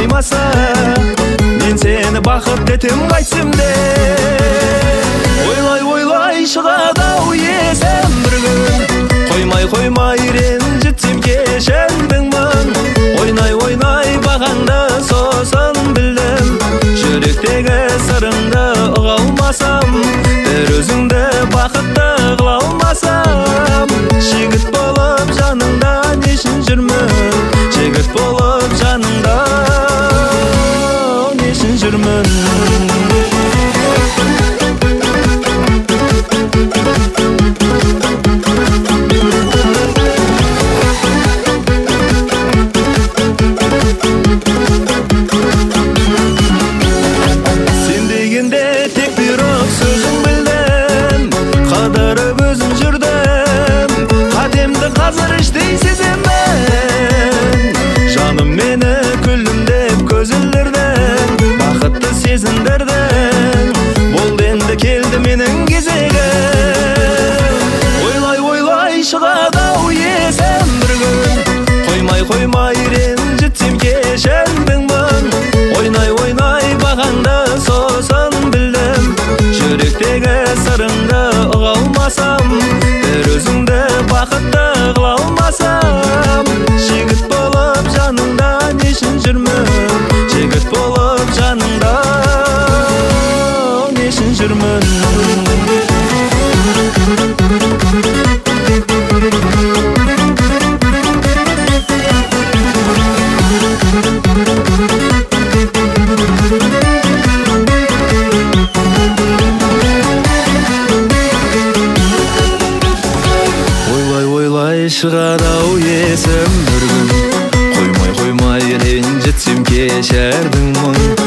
болмаса, мен сені бақыт етем қайтсымде. Ойлай шығады-ау есім бір күн, қоймай ренжітсем кешірдің мұң. Ойнай бағаңды сосын білдім, жүректегі сырыңды ұға алмасам, бір өзіңді бақытты қыла алмасам. Жігіт болып жаныңда нешін жүрмін, жігіт болып жаныңда нешін жүрмін. Сен дегенде тек бұйрық сөзің білдім, қадырып өзім жүрдім, қатемді қазір іштей сеземін. Жаным мені күлімдеп көзілдірдің, бақытты сезіндірдің, болды енді келді менің кезегім. Ойлай шығады-ау есім бір күн, қоймай ренжітсем кешірдің мұң. Ойнай бағаңды сосын білдім, жүректегі сырыңды ұға алмасам, бір өзіңді бақытты қыла алмасам. Жігіт болып жаныңда нешін жүрмін, жігіт болып жаныңда нешін жүрмін. Ойлай шығады-ау есім бір күн, қоймай ренжітсем кешірдің мұң.